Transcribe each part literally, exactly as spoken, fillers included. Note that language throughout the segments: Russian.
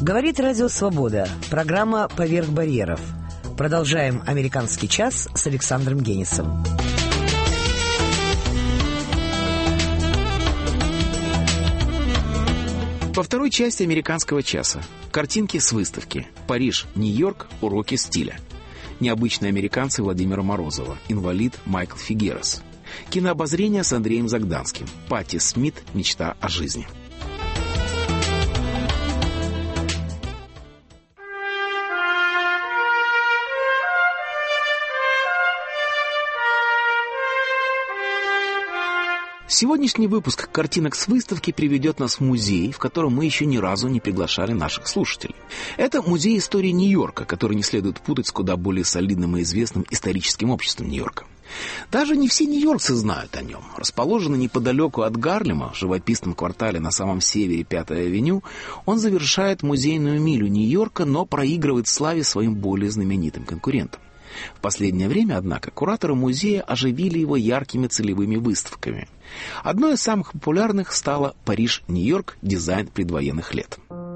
Говорит Радио Свобода. Программа «Поверх барьеров». Продолжаем «Американский час» с Александром Генисом. Во второй части «Американского часа» картинки с выставки «Париж, Нью-Йорк. Уроки стиля». Необычные американцы Владимира Морозова, инвалид Майкл Фигерас. Кинообозрение с Андреем Загданским. Патти Смит. Мечта о жизни. Сегодняшний выпуск картинок с выставки приведет нас в музей, в котором мы еще ни разу не приглашали наших слушателей. Это музей истории Нью-Йорка, который не следует путать с куда более солидным и известным историческим обществом Нью-Йорка. Даже не все нью-йоркцы знают о нем. Расположенный неподалеку от Гарлема, в живописном квартале на самом севере Пятой авеню, он завершает музейную милю Нью-Йорка, но проигрывает в славе своим более знаменитым конкурентам. В последнее время, однако, кураторы музея оживили его яркими целевыми выставками. Одной из самых популярных стала «Париж, Нью-Йорк. Дизайн предвоенных лет».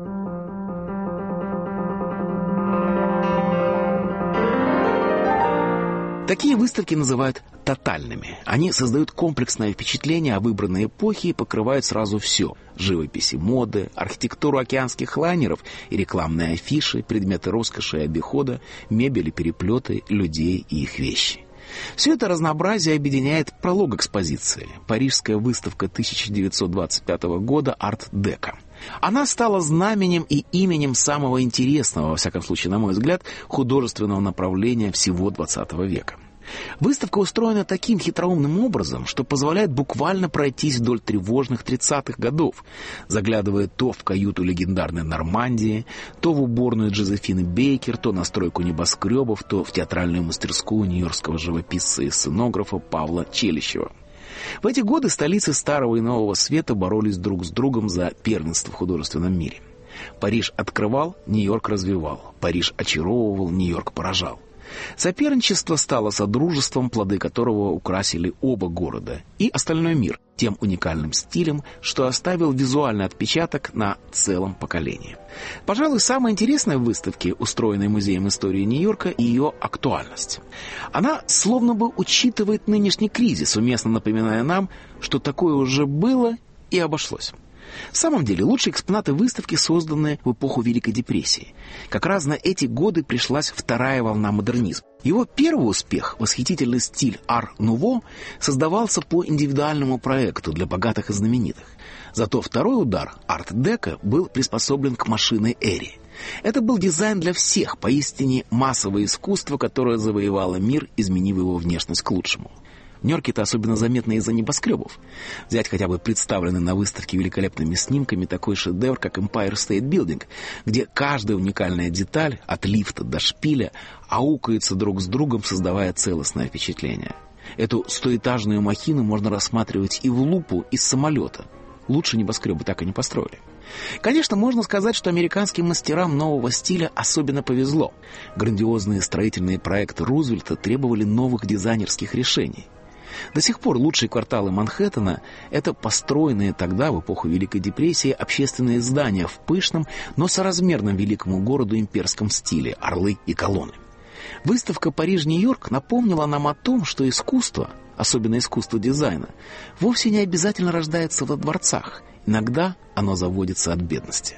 Такие выставки называют тотальными. Они создают комплексное впечатление о выбранной эпохе и покрывают сразу все – живописи, моды, архитектуру океанских лайнеров и рекламные афиши, предметы роскоши и обихода, мебель и переплеты, людей и их вещи. Все это разнообразие объединяет пролог экспозиции – парижская выставка тысяча девятьсот двадцать пятого года «Арт-деко». Она стала знаменем и именем самого интересного, во всяком случае, на мой взгляд, художественного направления всего двадцатого века. Выставка устроена таким хитроумным образом, что позволяет буквально пройтись вдоль тревожных тридцатых годов, заглядывая то в каюту легендарной Нормандии, то в уборную Джозефины Бейкер, то на стройку небоскребов, то в театральную мастерскую нью-йоркского живописца и сценографа Павла Челищева. В эти годы столицы Старого и Нового Света боролись друг с другом за первенство в художественном мире. Париж открывал, Нью-Йорк развивал. Париж очаровывал, Нью-Йорк поражал. Соперничество стало содружеством, плоды которого украсили оба города и остальной мир тем уникальным стилем, что оставил визуальный отпечаток на целом поколении. Пожалуй, самое интересное в выставке, устроенной Музеем истории Нью-Йорка, ее актуальность. Она словно бы учитывает нынешний кризис, уместно напоминая нам, что такое уже было и обошлось. В самом деле, лучшие экспонаты выставки созданы в эпоху Великой депрессии. Как раз на эти годы пришлась вторая волна модернизма. Его первый успех, восхитительный стиль ар-нуво, создавался по индивидуальному проекту для богатых и знаменитых. Зато второй удар, арт-деко, был приспособлен к машинной эре. Это был дизайн для всех, поистине массовое искусство, которое завоевало мир, изменив его внешность к лучшему. В Нью-Йорке это особенно заметно из-за небоскребов. Взять хотя бы представленный на выставке великолепными снимками такой шедевр, как Empire State Building, где каждая уникальная деталь, от лифта до шпиля, аукается друг с другом, создавая целостное впечатление. Эту стоэтажную махину можно рассматривать и в лупу из самолета. Лучше небоскребы так и не построили. Конечно, можно сказать, что американским мастерам нового стиля особенно повезло. Грандиозные строительные проекты Рузвельта требовали новых дизайнерских решений. До сих пор лучшие кварталы Манхэттена – это построенные тогда, в эпоху Великой депрессии, общественные здания в пышном, но соразмерном великому городу имперском стиле – орлы и колонны. Выставка «Париж-Нью-Йорк» напомнила нам о том, что искусство, особенно искусство дизайна, вовсе не обязательно рождается во дворцах. Иногда оно заводится от бедности.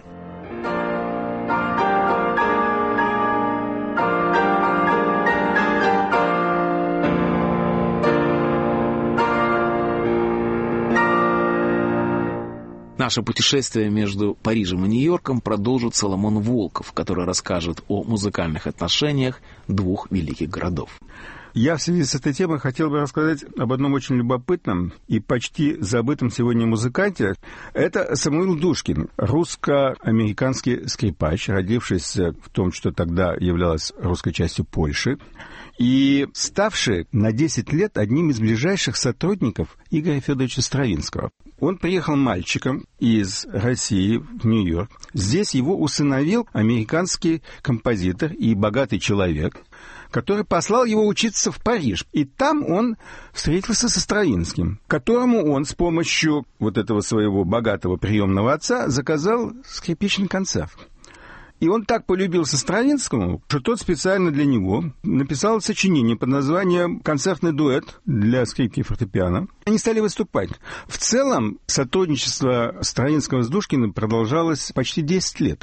Наше путешествие между Парижем и Нью-Йорком продолжит Соломон Волков, который расскажет о музыкальных отношениях двух великих городов. Я в связи с этой темой хотел бы рассказать об одном очень любопытном и почти забытом сегодня музыканте. Это Самуил Душкин, русско-американский скрипач, родившийся в том, что тогда являлось русской частью Польши, и ставший на десять лет одним из ближайших сотрудников Игоря Федоровича Стравинского. Он приехал мальчиком из России в Нью-Йорк. Здесь его усыновил американский композитор и богатый человек, который послал его учиться в Париж. И там он встретился со Стравинским, которому он с помощью вот этого своего богатого приемного отца заказал скрипичный концерт. И он так полюбился Стравинскому, что тот специально для него написал сочинение под названием «Концертный дуэт» для скрипки и фортепиано. Они стали выступать. В целом сотрудничество Стравинского с Душкиным продолжалось почти десять лет.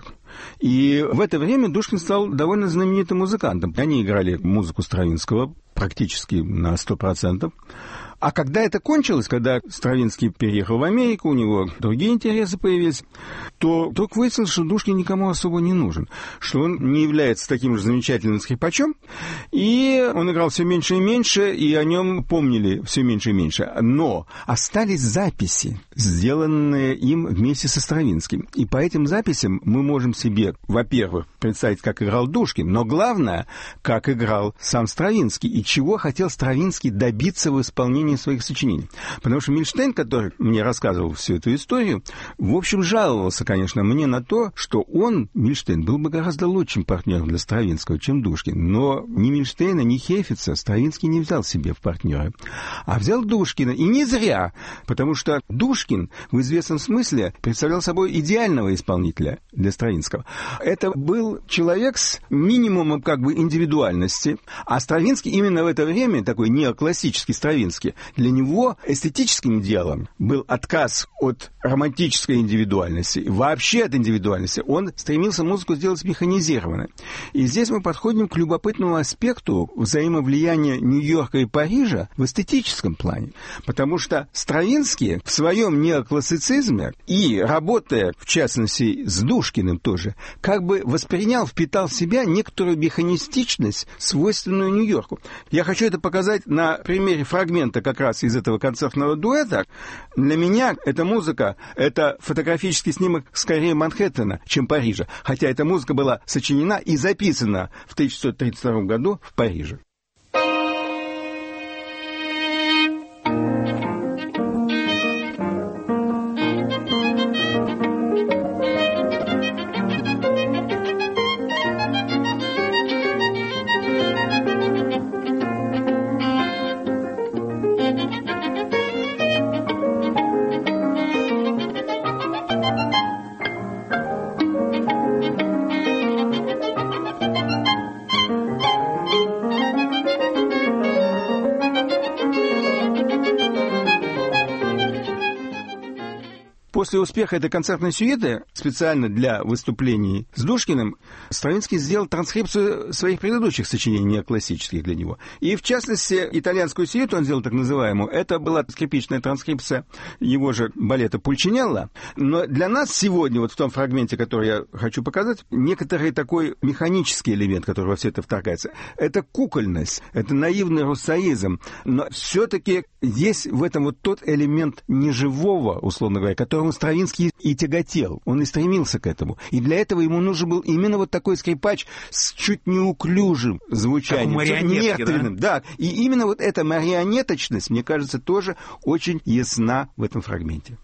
И в это время Душкин стал довольно знаменитым музыкантом. Они играли музыку Стравинского практически на сто процентов. А когда это кончилось, когда Стравинский переехал в Америку, у него другие интересы появились, то вдруг выяснилось, что Душкин никому особо не нужен, что он не является таким же замечательным скрипачом, и он играл все меньше и меньше, и о нем помнили все меньше и меньше. Но остались записи, сделанные им вместе со Стравинским. И по этим записям мы можем себе, во-первых, представить, как играл Душкин, но главное, как играл сам Стравинский, и чего хотел Стравинский добиться в исполнении своих сочинений. Потому что Мильштейн, который мне рассказывал всю эту историю, в общем, жаловался, конечно, мне на то, что он, Мильштейн, был бы гораздо лучшим партнером для Стравинского, чем Душкин. Но ни Мильштейна, ни Хейфица Стравинский не взял себе в партнеры, а взял Душкина. И не зря, потому что Душкин в известном смысле представлял собой идеального исполнителя для Стравинского. Это был человек с минимумом как бы индивидуальности, а Стравинский именно в это время, такой неоклассический Стравинский, для него эстетическим делом был отказ от романтической индивидуальности, вообще от индивидуальности. Он стремился музыку сделать механизированной. И здесь мы подходим к любопытному аспекту взаимовлияния Нью-Йорка и Парижа в эстетическом плане. Потому что Стравинский в своем неоклассицизме и, работая, в частности, с Душкиным тоже, как бы воспринял, впитал в себя некоторую механистичность, свойственную Нью-Йорку. Я хочу это показать на примере фрагмента как раз из этого концертного дуэта. Для меня эта музыка, это фотографический снимок скорее Манхэттена, чем Парижа, хотя эта музыка была сочинена и записана в тысяча девятьсот тридцать втором году в Париже. После успеха этой концертной сюиты, специально для выступлений с Душкиным, Стравинский сделал транскрипцию своих предыдущих сочинений, неоклассических для него. И, в частности, итальянскую сюиту он сделал так называемую. Это была скрипичная транскрипция его же балета «Пульчинелло». Но для нас сегодня, вот в том фрагменте, который я хочу показать, некоторый такой механический элемент, который во все это вторгается. Это кукольность, это наивный руссоизм. Но все-таки есть в этом вот тот элемент неживого, условно говоря, которому Стравинский и тяготел. Он и стремился к этому. И для этого ему нужен был именно вот такой скрипач с чуть неуклюжим звучанием. Как марионетки, да? Да. И именно вот эта марионеточность, мне кажется, тоже очень ясна в этом фрагменте.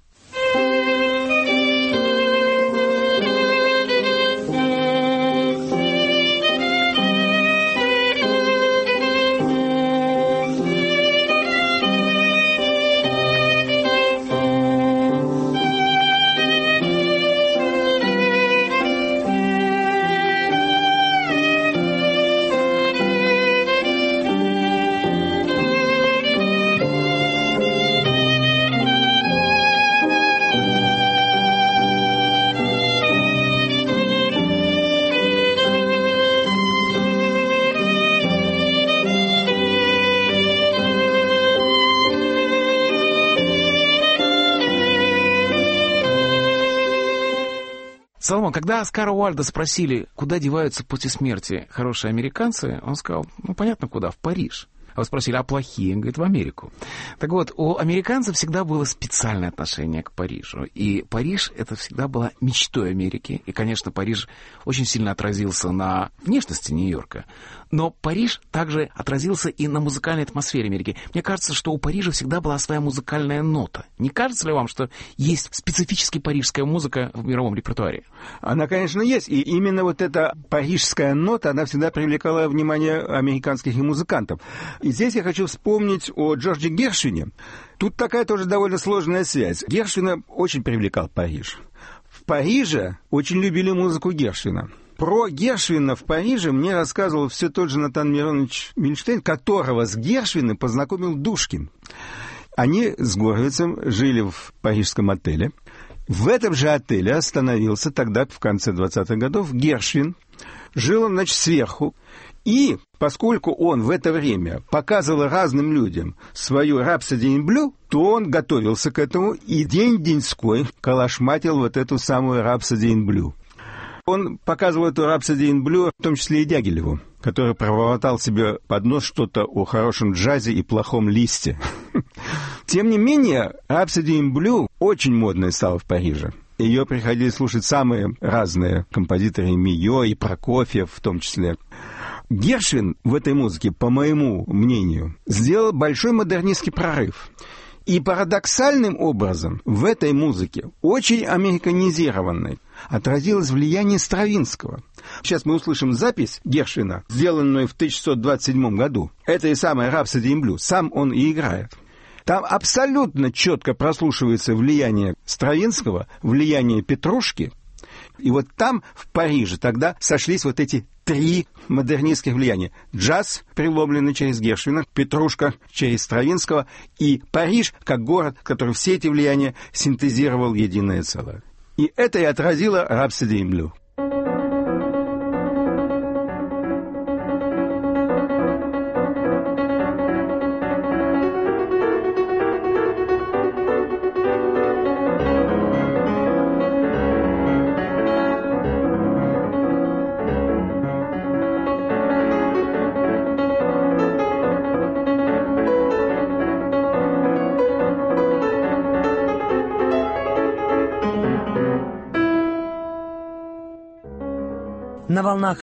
Соломон, когда Оскара Уайльда спросили, куда деваются после смерти хорошие американцы, он сказал, ну, понятно, куда, в Париж. А вы спросили, а плохие? Он говорит, в Америку. Так вот, у американцев всегда было специальное отношение к Парижу. И Париж — это всегда была мечтой Америки. И, конечно, Париж очень сильно отразился на внешности Нью-Йорка. Но Париж также отразился и на музыкальной атмосфере Америки. Мне кажется, что у Парижа всегда была своя музыкальная нота. Не кажется ли вам, что есть специфически парижская музыка в мировом репертуаре? Она, конечно, есть. И именно вот эта парижская нота, она всегда привлекала внимание американских и музыкантов. И здесь я хочу вспомнить о Джордже Гершвине. Тут такая тоже довольно сложная связь. Гершвина очень привлекал Париж. В Париже очень любили музыку Гершвина. Про Гершвина в Париже мне рассказывал все тот же Натан Миронович Мильштейн, которого с Гершвиным познакомил Душкин. Они с Горовицем жили в парижском отеле. В этом же отеле остановился тогда, в конце двадцатых годов, Гершвин. Жил он, значит, сверху. И поскольку он в это время показывал разным людям свою «Rhapsody in Blue», то он готовился к этому и день-деньской калашматил вот эту самую «Rhapsody in Blue». Он показывал эту «Rhapsody in Blue», в том числе и Дягилеву, который пробормотал себе под нос что-то о хорошем джазе и плохом листе. Тем не менее, «Rhapsody in Blue» очень модная стала в Париже. Ее приходили слушать самые разные композиторы, Мио и Прокофьев в том числе. Гершвин в этой музыке, по моему мнению, сделал большой модернистский прорыв. И парадоксальным образом в этой музыке, очень американизированной, отразилось влияние Стравинского. Сейчас мы услышим запись Гершвина, сделанную в тысяча шестьсот двадцать седьмом году. Это и самая «Rhapsody in Blue». Сам он и играет. Там абсолютно четко прослушивается влияние Стравинского, влияние Петрушки. И вот там, в Париже, тогда сошлись вот эти три модернистских влияния. Джаз, преломленный через Гершвина, Петрушка через Стравинского, и Париж, как город, который все эти влияния синтезировал в единое целое. И это и отразило «Rhapsody in Blue». На волнах